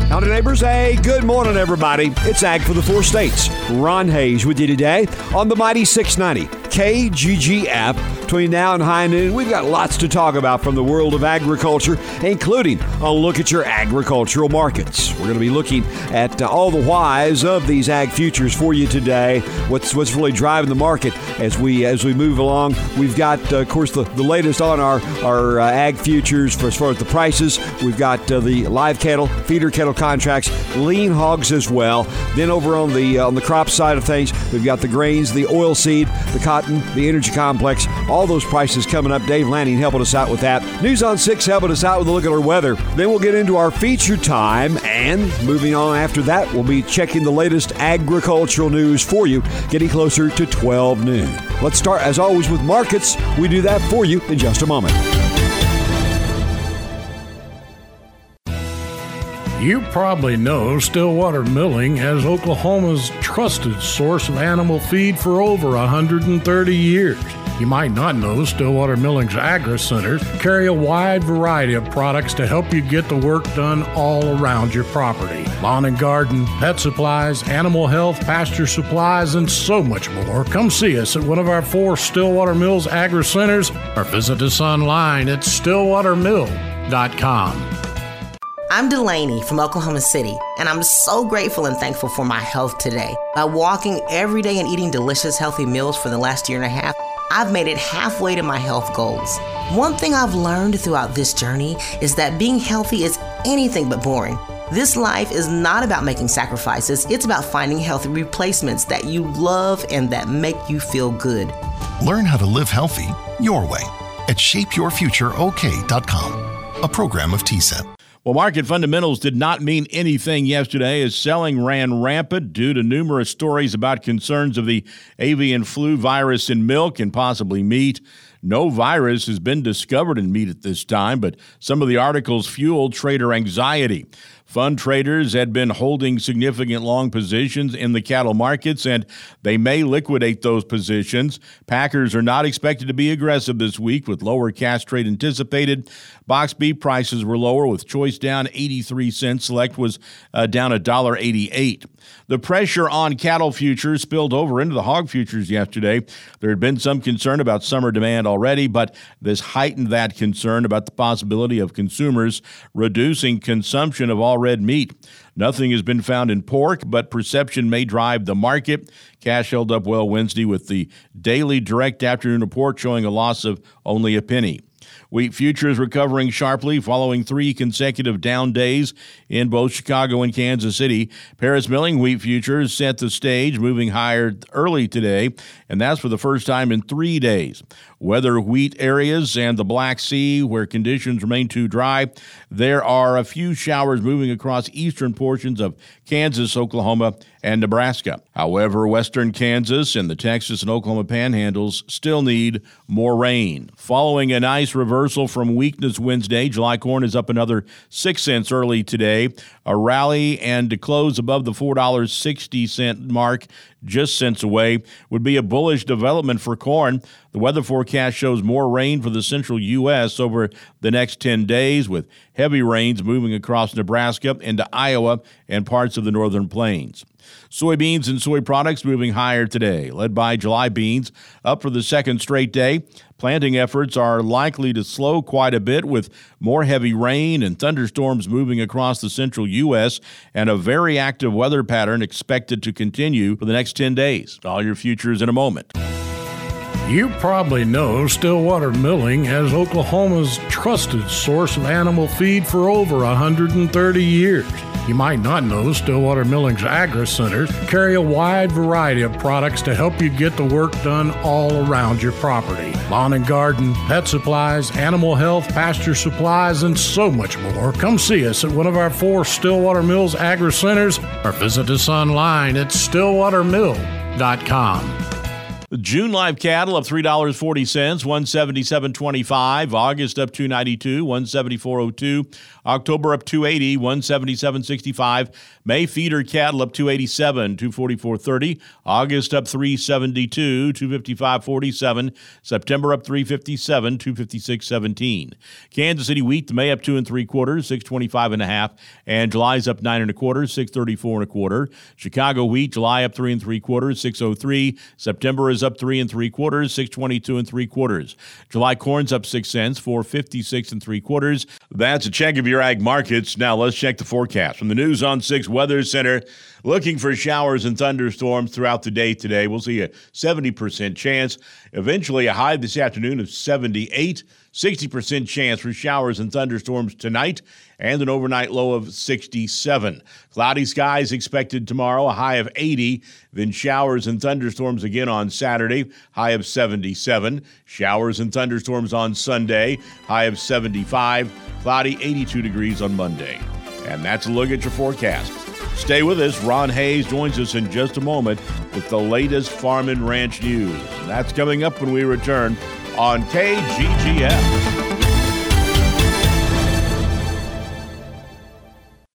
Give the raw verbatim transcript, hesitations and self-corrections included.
Howdy, neighbors. Hey, good morning, everybody. It's Ag for the Four States. Ron Hayes with you today on the mighty six ninety K G G F. Between now and high noon, we've got lots to talk about from the world of agriculture, including a look at your agricultural markets. We're going to be looking at uh, all the whys of these ag futures for you today. What's what's really driving the market as we as we move along. We've got, uh, of course, the, the latest on our our uh, ag futures for as far as the prices. We've got uh, the live cattle, feeder cattle contracts, lean hogs as well. Then over on the uh, on the crop side of things, we've got the grains, the oil seed, the cotton, the energy complex. All those prices coming up. Dave Lanning helping us out with that. News on six helping us out with a look at our weather. Then we'll get into our feature time, and moving on after that, we'll be checking the latest agricultural news for you, getting closer to twelve noon. Let's start, as always, with markets. We do that for you in just a moment. You probably know Stillwater Milling as Oklahoma's trusted source of animal feed for over one hundred thirty years. You might not know Stillwater Milling's Agri Centers carry a wide variety of products to help you get the work done all around your property. Lawn and garden, pet supplies, animal health, pasture supplies, and so much more. Come see us at one of our four Stillwater Mills Agri Centers or visit us online at stillwater mill dot com. I'm Delaney from Oklahoma City, and I'm so grateful and thankful for my health today. By walking every day and eating delicious, healthy meals for the last year and a half, I've made it halfway to my health goals. One thing I've learned throughout this journey is that being healthy is anything but boring. This life is not about making sacrifices. It's about finding healthy replacements that you love and that make you feel good. Learn how to live healthy your way at shape your future o k dot com, a program of T S E P. Well, market fundamentals did not mean anything yesterday as selling ran rampant due to numerous stories about concerns of the avian flu virus in milk and possibly meat. No virus has been discovered in meat at this time, but some of the articles fueled trader anxiety. Fund traders had been holding significant long positions in the cattle markets, and they may liquidate those positions. Packers are not expected to be aggressive this week with lower cash trade anticipated. Box beef prices were lower with choice down eighty-three cents. Select was uh, down one dollar eighty-eight. The pressure on cattle futures spilled over into the hog futures yesterday. There had been some concern about summer demand already, but this heightened that concern about the possibility of consumers reducing consumption of all red meat. Nothing has been found in pork, but perception may drive the market. Cash held up well Wednesday with the daily direct afternoon report showing a loss of only a penny. Wheat futures recovering sharply following three consecutive down days in both Chicago and Kansas City. Paris Milling wheat futures set the stage, moving higher early today, and that's for the first time in three days. Weather wheat areas and the Black Sea, where conditions remain too dry, there are a few showers moving across eastern portions of Kansas, Oklahoma, and Nebraska. However, western Kansas and the Texas and Oklahoma panhandles still need more rain. Following a nice reversal from weakness Wednesday, July corn is up another six cents early today. A rally and to close above the four dollars and sixty cents mark just cents away would be a bullish development for corn. The weather forecast shows more rain for the central U S over the next ten days, with heavy rains moving across Nebraska into Iowa and parts of the northern plains. Soybeans and soy products moving higher today, led by July beans, up for the second straight day. Planting efforts are likely to slow quite a bit with more heavy rain and thunderstorms moving across the central U S and a very active weather pattern expected to continue for the next ten days. All your futures in a moment. You probably know Stillwater Milling as Oklahoma's trusted source of animal feed for over one hundred thirty years. You might not know Stillwater Milling's Agri Centers carry a wide variety of products to help you get the work done all around your property. Lawn and garden, pet supplies, animal health, pasture supplies, and so much more. Come see us at one of our four Stillwater Mills Agri Centers or visit us online at stillwater mill dot com. June live cattle up three dollars and forty cents, one seventy-seven twenty-five. August up two ninety-two, one seventy-four oh two. October up two eighty, one seventy-seven sixty-five. May feeder cattle up two eighty-seven, two forty-four thirty. August up three seventy-two, two fifty-five forty-seven. September up three fifty-seven, two fifty-six seventeen. Kansas City wheat to May up two and three quarters, six twenty-five and a half, and July's up nine and a quarter, six thirty-four and a quarter. Chicago wheat, July up three and three quarters, six oh three. September is up three and three quarters, six twenty-two and three quarters. July corn's up six cents, four fifty-six and three quarters. That's a check of your ag markets. Now let's check the forecast from the News on six Weather Center. Looking for showers and thunderstorms throughout the day today. We'll see a seventy percent chance. Eventually a high this afternoon of seventy-eight. sixty percent chance for showers and thunderstorms tonight, and an overnight low of sixty-seven. Cloudy skies expected tomorrow, a high of eighty. Then showers and thunderstorms again on Saturday, high of seventy-seven. Showers and thunderstorms on Sunday, high of seventy-five. Cloudy, eighty-two degrees on Monday. And that's a look at your forecast. Stay with us. Ron Hayes joins us in just a moment with the latest farm and ranch news. And that's coming up when we return on K G G F.